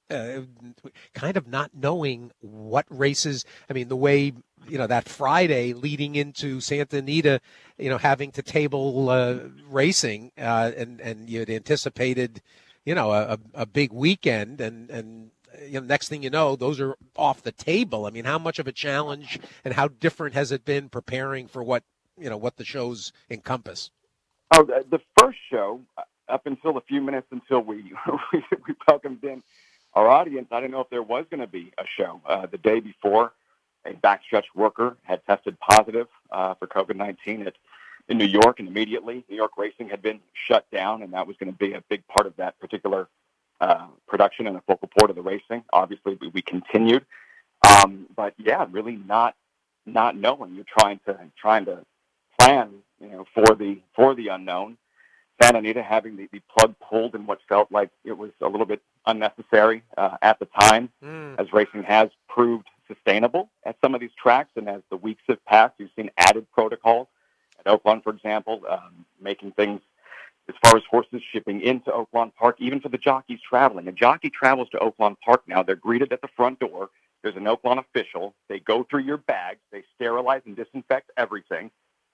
kind of not knowing what races, I mean, the way, you know, that Friday leading into Santa Anita, you know, having to table racing, and you had anticipated, you know, a big weekend, and you know, next thing you know, those are off the table. I mean, how much of a challenge and how different has it been preparing for what, you know, what the shows encompass? Oh, the first show, up until a few minutes until we welcomed in our audience, I didn't know if there was going to be a show. The day before, a backstretch worker had tested positive for COVID-19 in New York, and immediately New York racing had been shut down, and that was going to be a big part of that particular production and a focal point of the racing. Obviously, we continued, but yeah, really not knowing. You're trying to plan, you know, for the unknown. Santa Anita having the plug pulled in what felt like it was a little bit unnecessary at the time, as racing has proved sustainable at some of these tracks, and as the weeks have passed, you've seen added protocols. At Oaklawn, for example, making things as far as horses shipping into Oaklawn Park, even for the jockeys traveling. A jockey travels to Oaklawn Park now. They're greeted at the front door. There's an Oaklawn official. They go through your bags. They sterilize and disinfect everything.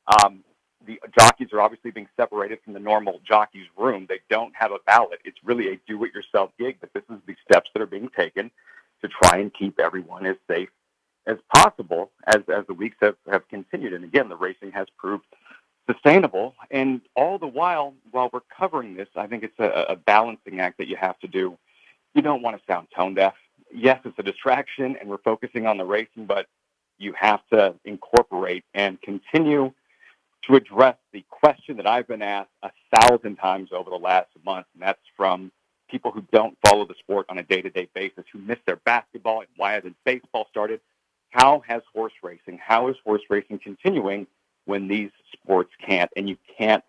The jockeys are obviously being separated from the normal jockeys' room. They don't have a ballot. It's really a do-it-yourself gig, but this is the steps that are being taken to try and keep everyone as safe as possible as the weeks have continued. And again, the racing has proved sustainable. And all the while we're covering this, I think it's a balancing act that you have to do. You don't want to sound tone deaf. Yes, it's a distraction, and we're focusing on the racing, but you have to incorporate and continue to address the question that I've been asked 1,000 times over the last month, and that's from people who don't follow the sport on a day-to-day basis, who miss their basketball, and why hasn't baseball started? How is horse racing continuing when these sports can't? And you can't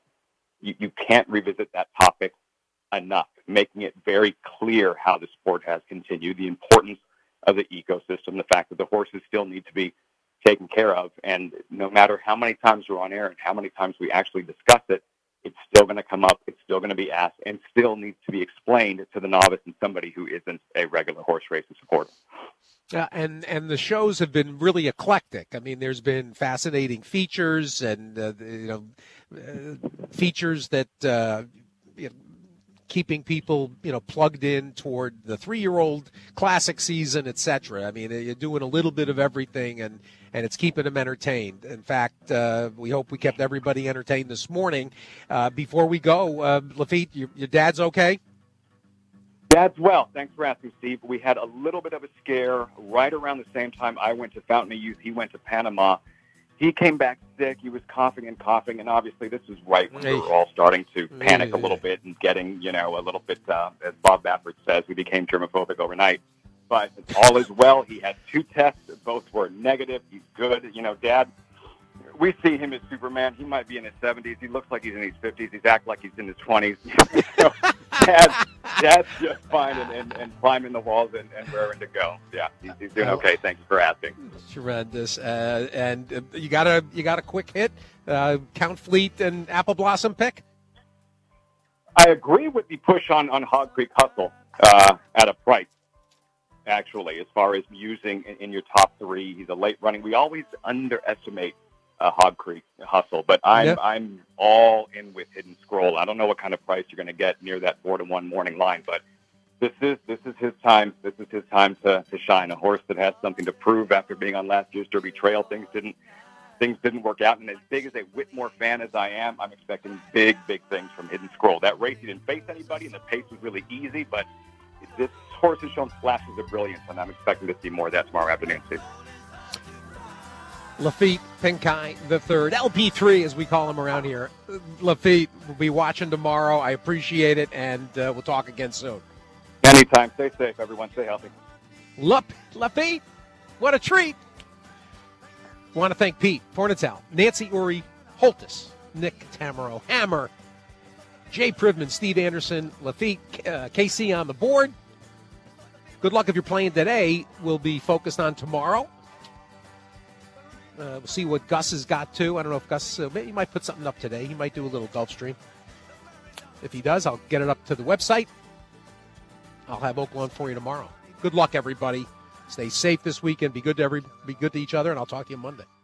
revisit that topic enough, making it very clear how the sport has continued, the importance of the ecosystem, the fact that the horses still need to be taken care of. And no matter how many times we're on air and how many times we actually discuss it, it's still going to come up, it's still going to be asked, and still needs to be explained to the novice and somebody who isn't a regular horse racing supporter. And the shows have been really eclectic. I mean, there's been fascinating features and features that keeping people plugged in toward the 3-year-old classic season, etc. I mean, you're doing a little bit of everything, and it's keeping them entertained. In fact, we hope we kept everybody entertained this morning. Before we go, Lafitte, your dad's okay? Dad's well. Thanks for asking, Steve. We had a little bit of a scare right around the same time I went to Fountain of Youth. He went to Panama. He came back sick. He was coughing, and obviously this is right when we were all starting to panic a little bit and getting, a little bit, as Bob Baffert says, we became germophobic overnight. But all is well. He had 2 tests. Both were negative. He's good. Dad, we see him as Superman. He might be in his 70s. He looks like he's in his 50s. He's act like he's in his 20s. Dad's just fine and climbing the walls and raring to go. Yeah, he's doing okay. Thank you for asking. Tremendous. And you got a quick hit, Count Fleet and Apple Blossom pick? I agree with the push on Hog Creek Hustle at a price, actually, as far as using in your top 3. He's a late running. We always underestimate Hog Creek Hustle, but I'm all in with Hidden Scroll. I don't know what kind of price you're going to get near that 4-1 morning line, but this is his time. This is his time to shine. A horse that has something to prove after being on last year's Derby Trail. Things didn't work out, and as big as a Whitmore fan as I am, I'm expecting big things from Hidden Scroll. That race, he didn't face anybody, and the pace was really easy, but this horse has shown flashes of brilliance, and I'm expecting to see more of that tomorrow afternoon, Steve. Lafitte Pinkai III, LP3 as we call him around here. Lafitte will be watching tomorrow. I appreciate it, and we'll talk again soon. Anytime. Stay safe, everyone. Stay healthy. Lafitte, what a treat. Want to thank Pete Fornatel, Nancy Uri Holtis, Nick Tamaro Hammer, Jay Privman, Steve Anderson, Lafitte, KC on the board. Good luck if you're playing today. We'll be focused on tomorrow. We'll see what Gus has got to. I don't know if Gus, maybe he might put something up today. He might do a little Gulfstream. If he does, I'll get it up to the website. I'll have Oakland for you tomorrow. Good luck, everybody. Stay safe this weekend. Be good to each other, and I'll talk to you Monday.